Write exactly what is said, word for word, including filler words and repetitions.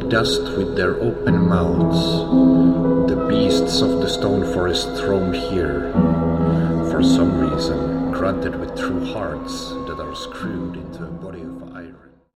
dust with their open mouths. The beasts of the stone forest roam here, for some reason, granted with true hearts that are screwed into a body